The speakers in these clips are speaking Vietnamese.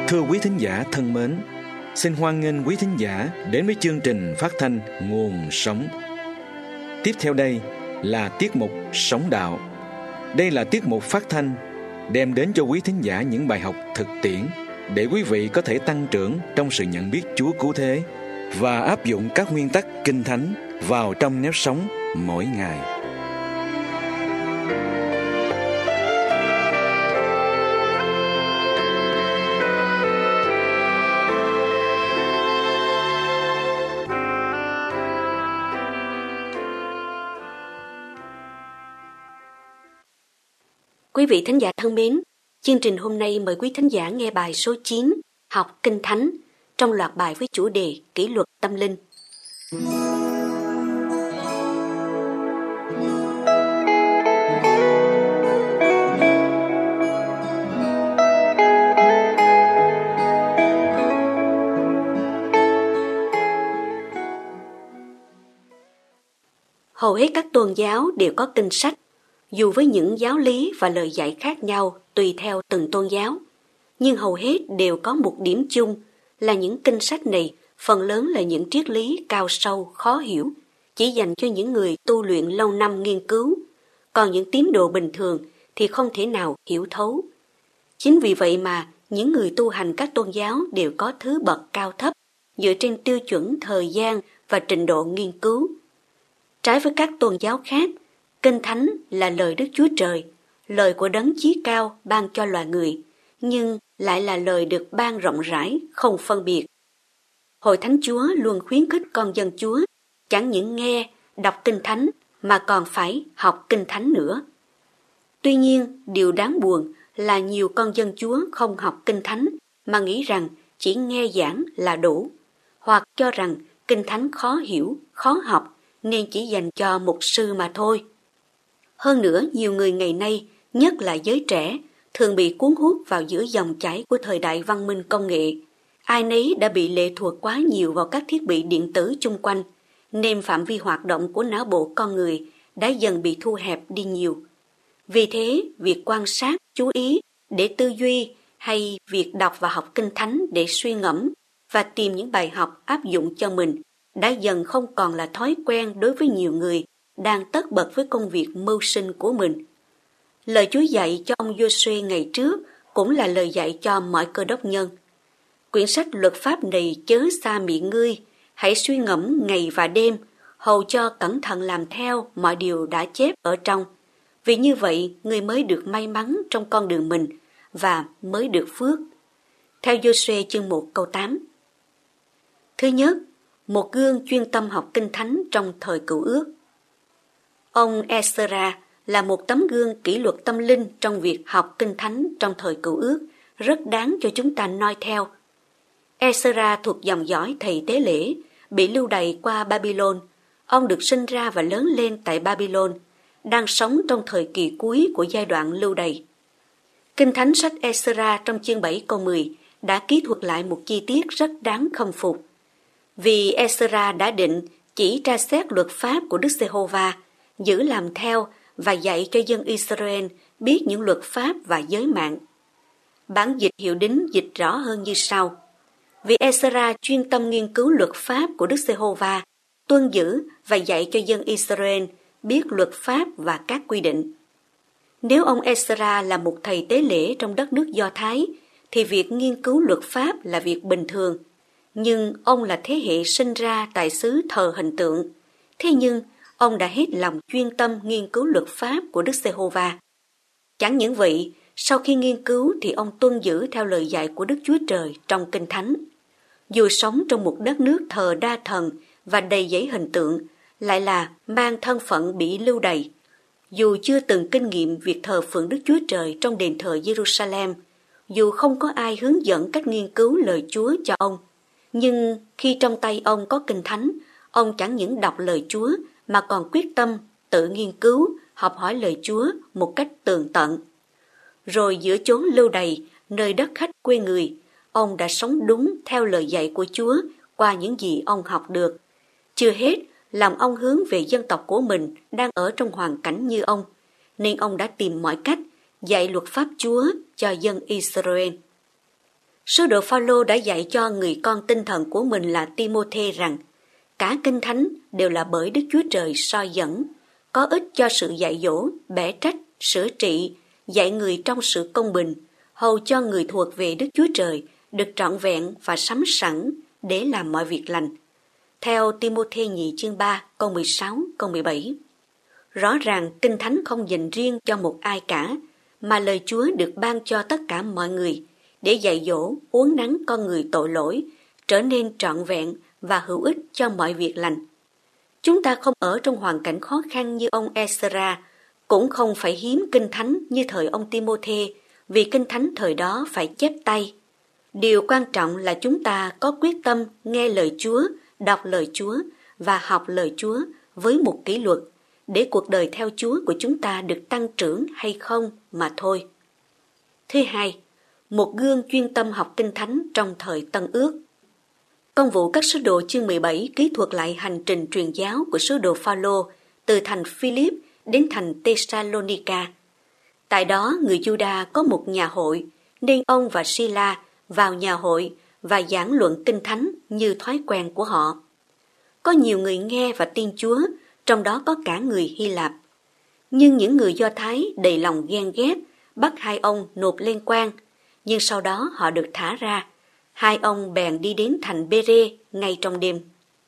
Thưa quý thính giả thân mến, xin hoan nghênh quý thính giả đến với chương trình phát thanh Nguồn Sống. Tiếp theo đây là tiết mục Sống Đạo. Đây là tiết mục phát thanh đem đến cho quý thính giả những bài học thực tiễn để quý vị có thể tăng trưởng trong sự nhận biết Chúa cứu thế và áp dụng các nguyên tắc Kinh Thánh vào trong nếp sống mỗi ngày. Quý vị thính giả thân mến, chương trình hôm nay mời quý thính giả nghe bài số 9, Học Kinh Thánh, trong loạt bài với chủ đề Kỷ luật tâm linh. Hầu hết các tôn giáo đều có kinh sách, dù với những giáo lý và lời dạy khác nhau tùy theo từng tôn giáo, nhưng hầu hết đều có một điểm chung là những kinh sách này phần lớn là những triết lý cao sâu, khó hiểu, chỉ dành cho những người tu luyện lâu năm nghiên cứu, còn những tín đồ bình thường thì không thể nào hiểu thấu. Chính vì vậy mà những người tu hành các tôn giáo đều có thứ bậc cao thấp dựa trên tiêu chuẩn thời gian và trình độ nghiên cứu. Trái với các tôn giáo khác, Kinh Thánh là lời Đức Chúa Trời, lời của Đấng Chí Cao ban cho loài người, nhưng lại là lời được ban rộng rãi, không phân biệt. Hội Thánh Chúa luôn khuyến khích con dân Chúa chẳng những nghe, đọc Kinh Thánh mà còn phải học Kinh Thánh nữa. Tuy nhiên, điều đáng buồn là nhiều con dân Chúa không học Kinh Thánh mà nghĩ rằng chỉ nghe giảng là đủ, hoặc cho rằng Kinh Thánh khó hiểu, khó học nên chỉ dành cho mục sư mà thôi. Hơn nữa, nhiều người ngày nay, nhất là giới trẻ, thường bị cuốn hút vào giữa dòng chảy của thời đại văn minh công nghệ. Ai nấy đã bị lệ thuộc quá nhiều vào các thiết bị điện tử chung quanh, nên phạm vi hoạt động của não bộ con người đã dần bị thu hẹp đi nhiều. Vì thế, việc quan sát, chú ý để tư duy hay việc đọc và học Kinh Thánh để suy ngẫm và tìm những bài học áp dụng cho mình đã dần không còn là thói quen đối với nhiều người đang tất bật với công việc mưu sinh của mình. Lời Chúa dạy cho ông Giô-suê ngày trước cũng là lời dạy cho mọi cơ đốc nhân. Quyển sách luật pháp này chớ xa miệng ngươi, hãy suy ngẫm ngày và đêm, hầu cho cẩn thận làm theo mọi điều đã chép ở trong. Vì như vậy, ngươi mới được may mắn trong con đường mình và mới được phước. Theo Giô-suê chương 1 câu 8. Thứ nhất, một gương chuyên tâm học Kinh Thánh trong thời Cựu Ước. Ông Ezra là một tấm gương kỷ luật tâm linh trong việc học Kinh Thánh trong thời Cựu Ước, rất đáng cho chúng ta noi theo. Ezra thuộc dòng dõi thầy tế lễ, bị lưu đày qua Babylon. Ông được sinh ra và lớn lên tại Babylon, đang sống trong thời kỳ cuối của giai đoạn lưu đày. Kinh Thánh sách Ezra trong chương 7 câu 10 đã kỹ thuật lại một chi tiết rất đáng khâm phục. Vì Ezra đã định chỉ tra xét luật pháp của Đức Giê-hô-va, giữ làm theo và dạy cho dân Israel biết những luật pháp và giới mạng. Bản dịch Hiệu Đính dịch rõ hơn như sau: Vì Ezra chuyên tâm nghiên cứu luật pháp của Đức Giê-hô-va, tuân giữ và dạy cho dân Israel biết luật pháp và các quy định. Nếu ông Ezra là một thầy tế lễ trong đất nước Do Thái, thì việc nghiên cứu luật pháp là việc bình thường. Nhưng ông là thế hệ sinh ra tại xứ thờ hình tượng. Thế nhưng, ông đã hết lòng chuyên tâm nghiên cứu luật pháp của Đức Giê-hô-va. Chẳng những vậy, sau khi nghiên cứu thì ông tuân giữ theo lời dạy của Đức Chúa Trời trong Kinh Thánh. Dù sống trong một đất nước thờ đa thần và đầy dẫy hình tượng, lại là mang thân phận bị lưu đày. Dù chưa từng kinh nghiệm việc thờ phượng Đức Chúa Trời trong đền thờ Jerusalem, dù không có ai hướng dẫn cách nghiên cứu lời Chúa cho ông, nhưng khi trong tay ông có Kinh Thánh, ông chẳng những đọc lời Chúa mà còn quyết tâm tự nghiên cứu, học hỏi lời Chúa một cách tường tận. Rồi giữa chốn lưu đày, nơi đất khách quê người, ông đã sống đúng theo lời dạy của Chúa qua những gì ông học được. Chưa hết, lòng ông hướng về dân tộc của mình đang ở trong hoàn cảnh như ông, nên ông đã tìm mọi cách dạy luật pháp Chúa cho dân Israel. Sứ đồ Phaolô đã dạy cho người con tinh thần của mình là Timôthê rằng cả Kinh Thánh đều là bởi Đức Chúa Trời soi dẫn, có ích cho sự dạy dỗ, bẻ trách, sửa trị, dạy người trong sự công bình, hầu cho người thuộc về Đức Chúa Trời được trọn vẹn và sắm sẵn để làm mọi việc lành. Theo Timôthê nhì chương 3 câu 16, câu 17. Rõ ràng Kinh Thánh không dành riêng cho một ai cả, mà lời Chúa được ban cho tất cả mọi người để dạy dỗ, uốn nắn con người tội lỗi, trở nên trọn vẹn và hữu ích cho mọi việc lành. Chúng ta không ở trong hoàn cảnh khó khăn như ông Ezra, cũng không phải hiếm Kinh Thánh như thời ông Timôthê, vì Kinh Thánh thời đó phải chép tay. Điều quan trọng là chúng ta có quyết tâm nghe lời Chúa, đọc lời Chúa và học lời Chúa với một kỷ luật, để cuộc đời theo Chúa của chúng ta được tăng trưởng hay không mà thôi. Thứ hai, một gương chuyên tâm học Kinh Thánh trong thời Tân Ước. Công vụ các sứ đồ chương 17 kỹ thuật lại hành trình truyền giáo của sứ đồ Phaolô từ thành Philip đến thành Thessalonica. Tại đó người Giu-đa có một nhà hội, nên ông và Sila vào nhà hội và giảng luận Kinh Thánh như thói quen của họ. Có nhiều người nghe và tin Chúa, trong đó có cả người Hy Lạp. Nhưng những người Do Thái đầy lòng ghen ghét, bắt hai ông nộp lên quan, nhưng sau đó họ được thả ra. Hai ông bèn đi đến thành Bê-rê ngay trong đêm.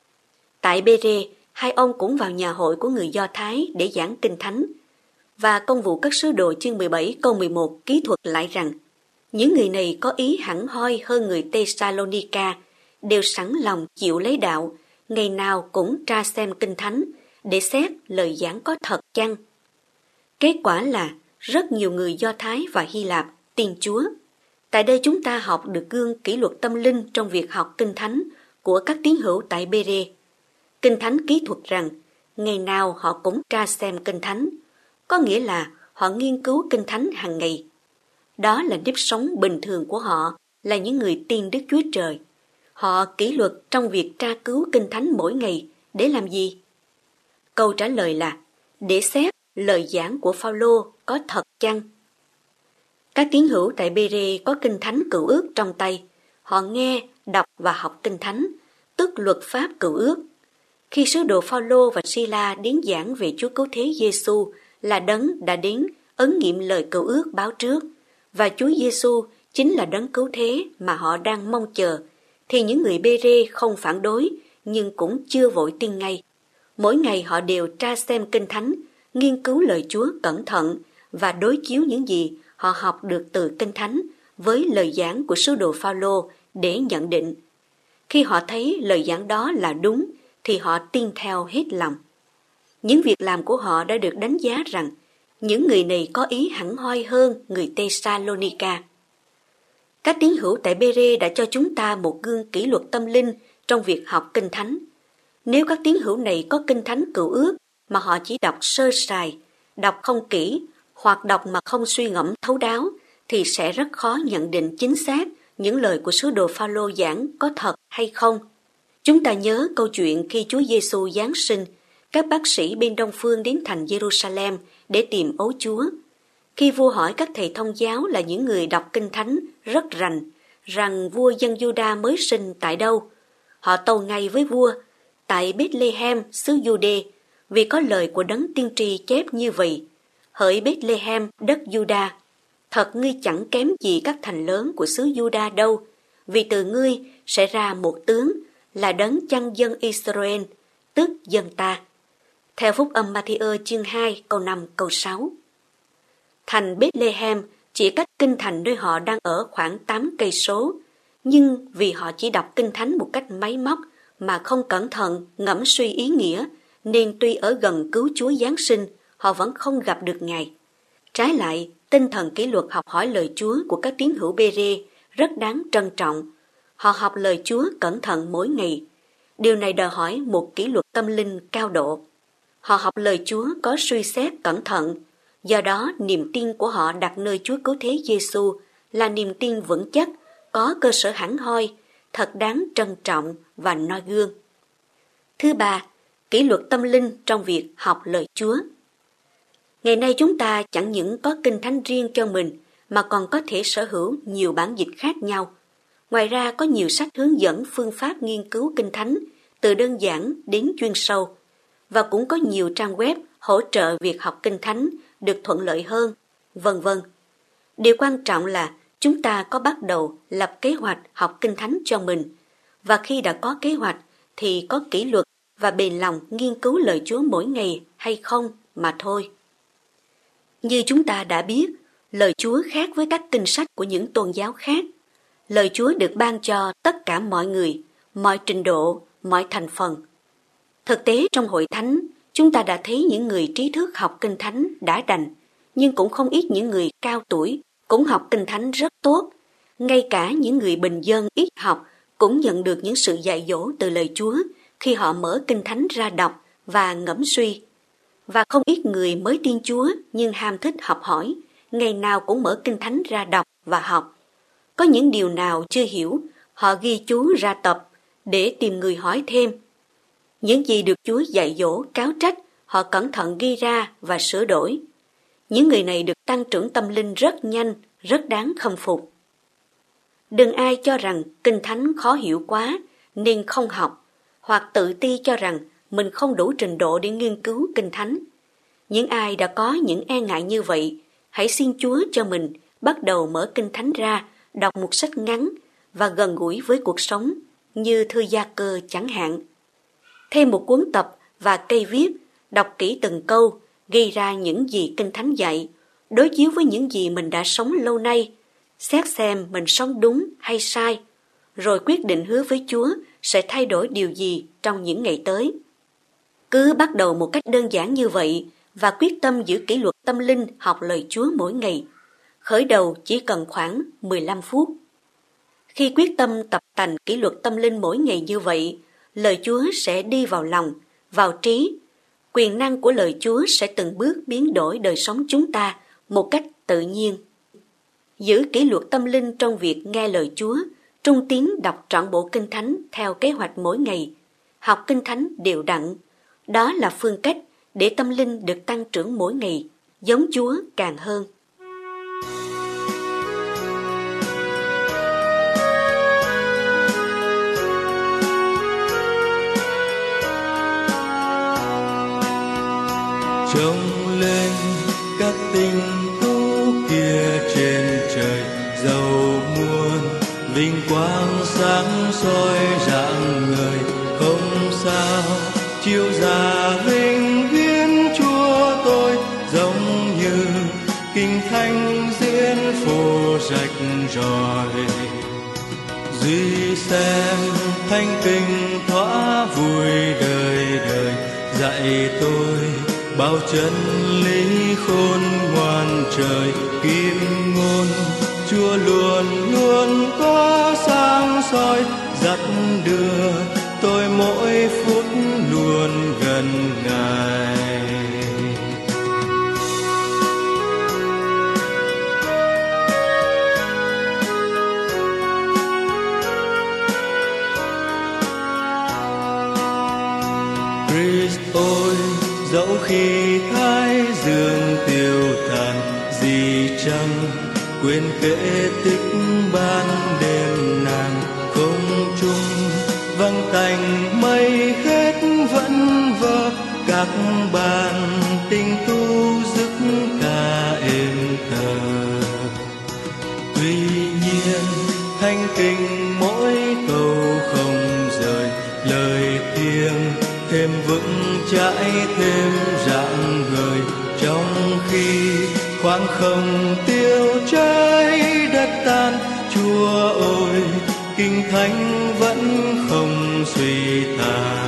Tại Bê-rê, hai ông cũng vào nhà hội của người Do Thái để giảng Kinh Thánh. Và công vụ các sứ đồ chương 17 câu 11 kỹ thuật lại rằng những người này có ý hẳn hoi hơn người Thessalonica, đều sẵn lòng chịu lấy đạo, ngày nào cũng tra xem Kinh Thánh để xét lời giảng có thật chăng. Kết quả là rất nhiều người Do Thái và Hy Lạp tin Chúa. Tại đây chúng ta học được gương kỷ luật tâm linh trong việc học Kinh Thánh của các tín hữu tại Bê-rê. Kinh Thánh kỹ thuật rằng ngày nào họ cũng tra xem Kinh Thánh, có nghĩa là họ nghiên cứu Kinh Thánh hàng ngày. Đó là nếp sống bình thường của họ, là những người tin Đức Chúa Trời. Họ kỷ luật trong việc tra cứu Kinh Thánh mỗi ngày để làm gì? Câu trả lời là để xét lời giảng của Phaolô có thật chăng. Các tín hữu tại Bê-rê có Kinh Thánh Cựu Ước trong tay. Họ nghe, đọc và học Kinh Thánh, tức luật pháp Cựu Ước. Khi sứ đồ Phaolô và Sila đến giảng về Chúa Cứu Thế Giêsu là Đấng đã đến ấn nghiệm lời Cựu Ước báo trước, và Chúa Giêsu chính là Đấng Cứu Thế mà họ đang mong chờ, thì những người Bê-rê không phản đối nhưng cũng chưa vội tin ngay. Mỗi ngày họ đều tra xem Kinh Thánh, nghiên cứu lời Chúa cẩn thận và đối chiếu những gì họ học được từ Kinh Thánh với lời giảng của sứ đồ Phaolô để nhận định. Khi họ thấy lời giảng đó là đúng thì họ tin theo hết lòng. Những việc làm của họ đã được đánh giá rằng những người này có ý hẳn hoi hơn người Thessalonica. Các tín hữu tại Bê-rê đã cho chúng ta một gương kỷ luật tâm linh trong việc học Kinh Thánh. Nếu các tín hữu này có Kinh Thánh Cựu Ước mà họ chỉ đọc sơ sài, đọc không kỹ hoặc đọc mà không suy ngẫm thấu đáo, thì sẽ rất khó nhận định chính xác những lời của sứ đồ Phaolô giảng có thật hay không. Chúng ta nhớ câu chuyện khi Chúa Giêsu Giáng sinh, các bác sĩ bên Đông Phương đến thành Jerusalem để tìm ấu Chúa. Khi vua hỏi các thầy thông giáo là những người đọc Kinh Thánh rất rành, rằng vua dân Juda mới sinh tại đâu, họ tâu ngay với vua, tại Bethlehem xứ Giu-đê, vì có lời của Đấng tiên tri chép như vậy: hỡi Bethlehem đất Juda, thật ngươi chẳng kém gì các thành lớn của xứ Juda đâu, vì từ ngươi sẽ ra một tướng là Đấng chăn dân Israel, tức dân ta. Theo phúc âm Ma-thi-ơ chương 2 câu 5 câu 6. Thành Bethlehem chỉ cách kinh thành nơi họ đang ở khoảng 8 cây số, nhưng vì họ chỉ đọc Kinh Thánh một cách máy móc mà không cẩn thận ngẫm suy ý nghĩa, nên tuy ở gần cứu Chúa Giáng sinh, họ vẫn không gặp được Ngài. Trái lại, tinh thần kỷ luật học hỏi lời Chúa của các tín hữu Bê-rê rất đáng trân trọng. Họ học lời Chúa cẩn thận mỗi ngày. Điều này đòi hỏi một kỷ luật tâm linh cao độ. Họ học lời Chúa có suy xét cẩn thận, do đó niềm tin của họ đặt nơi Chúa Cứu Thế Giêsu là niềm tin vững chắc, có cơ sở hẳn hoi, thật đáng trân trọng và noi gương. Thứ ba, kỷ luật tâm linh trong việc học lời Chúa. Ngày nay chúng ta chẳng những có Kinh Thánh riêng cho mình mà còn có thể sở hữu nhiều bản dịch khác nhau. Ngoài ra có nhiều sách hướng dẫn phương pháp nghiên cứu Kinh Thánh, từ đơn giản đến chuyên sâu, và cũng có nhiều trang web hỗ trợ việc học Kinh Thánh được thuận lợi hơn, vân vân. Điều quan trọng là chúng ta có bắt đầu lập kế hoạch học Kinh Thánh cho mình, và khi đã có kế hoạch thì có kỷ luật và bền lòng nghiên cứu lời Chúa mỗi ngày hay không mà thôi. Như chúng ta đã biết, lời Chúa khác với các kinh sách của những tôn giáo khác. Lời Chúa được ban cho tất cả mọi người, mọi trình độ, mọi thành phần. Thực tế trong hội thánh, chúng ta đã thấy những người trí thức học Kinh Thánh đã đành, nhưng cũng không ít những người cao tuổi cũng học Kinh Thánh rất tốt. Ngay cả những người bình dân ít học cũng nhận được những sự dạy dỗ từ lời Chúa khi họ mở Kinh Thánh ra đọc và ngẫm suy. Và không ít người mới tin Chúa nhưng ham thích học hỏi, ngày nào cũng mở Kinh Thánh ra đọc và học. Có những điều nào chưa hiểu, họ ghi chú ra tập để tìm người hỏi thêm. Những gì được Chúa dạy dỗ, cáo trách, họ cẩn thận ghi ra và sửa đổi. Những người này được tăng trưởng tâm linh rất nhanh, rất đáng khâm phục. Đừng ai cho rằng Kinh Thánh khó hiểu quá nên không học, hoặc tự ti cho rằng mình không đủ trình độ để nghiên cứu Kinh Thánh. Những ai đã có những e ngại như vậy, hãy xin Chúa cho mình bắt đầu mở Kinh Thánh ra, đọc một sách ngắn và gần gũi với cuộc sống, như thư Gia Cơ chẳng hạn. Thêm một cuốn tập và cây viết, đọc kỹ từng câu, ghi ra những gì Kinh Thánh dạy, đối chiếu với những gì mình đã sống lâu nay, xét xem mình sống đúng hay sai, rồi quyết định hứa với Chúa sẽ thay đổi điều gì trong những ngày tới. Cứ bắt đầu một cách đơn giản như vậy và quyết tâm giữ kỷ luật tâm linh học lời Chúa mỗi ngày. Khởi đầu chỉ cần khoảng 15 phút. Khi quyết tâm tập tành kỷ luật tâm linh mỗi ngày như vậy, lời Chúa sẽ đi vào lòng, vào trí. Quyền năng của lời Chúa sẽ từng bước biến đổi đời sống chúng ta một cách tự nhiên. Giữ kỷ luật tâm linh trong việc nghe lời Chúa, trung tín đọc trọn bộ Kinh Thánh theo kế hoạch mỗi ngày, học Kinh Thánh đều đặn. Đó là phương cách để tâm linh được tăng trưởng mỗi ngày, giống Chúa càng hơn. Trông lên các tinh tú kia trên trời, giàu muôn vinh quang sáng soi rạng ngời, không sao chiếu ra vinh hiến Chúa tôi, giống như kinh thánh diễn phô rạch ròi. Duy xem thánh kinh thỏa vui đời đời, dạy tôi bao chân lý khôn ngoan trời kim ngôn. Chúa luôn luôn có sáng soi dắt đưa tôi mỗi phút luôn gần Ngài. Christ ơi, dẫu khi thái dương tiêu tàn, gì chăng quên kể tích ban đêm nàng không trung, vắng tành mây hết vẫn vơ, các ban tinh tu dứt ca êm thờ. Tuy nhiên thánh kinh mỗi câu không rời, lời thiêng thêm vững chãi thêm rạng ngời, trong khi khoảng không tiêu cháy đất tan. Chúa ơi, kinh thánh vẫn không suy tàn.